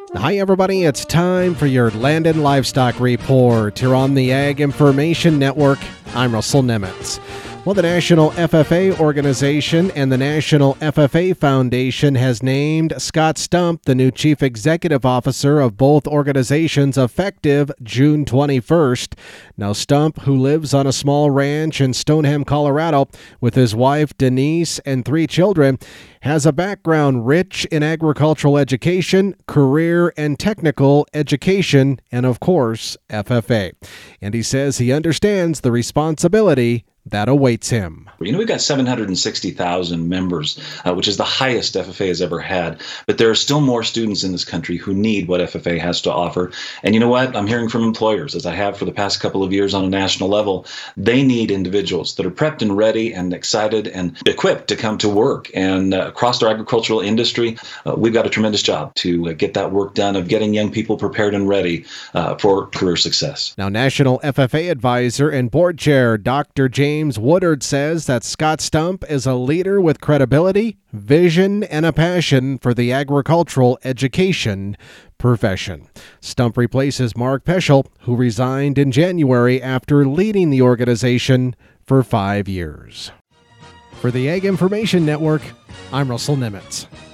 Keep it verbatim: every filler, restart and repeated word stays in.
Hi, everybody. It's time for your Land and Livestock Report here on the Ag Information Network. I'm Russell Nemitz. Well, the National F F A Organization and the National F F A Foundation has named Scott Stump the new Chief Executive Officer of both organizations effective June twenty-first. Now, Stump, who lives on a small ranch in Stoneham, Colorado, with his wife Denise and three children, has a background rich in agricultural education, career and technical education, and of course, F F A. And he says he understands the responsibility that awaits him. You know, we've got seven hundred sixty thousand members, uh, which is the highest F F A has ever had. But there are still more students in this country who need what F F A has to offer. And you know what? I'm hearing from employers, as I have for the past couple of years on a national level, they need individuals that are prepped and ready and excited and equipped to come to work. And uh, across our agricultural industry, uh, we've got a tremendous job to uh, get that work done of getting young people prepared and ready uh, for career success. Now, National F F A Advisor and Board Chair Doctor James James Woodard says that Scott Stump is a leader with credibility, vision, and a passion for the agricultural education profession. Stump replaces Mark Peschel, who resigned in January after leading the organization for five years. For the Ag Information Network, I'm Russell Nemitz.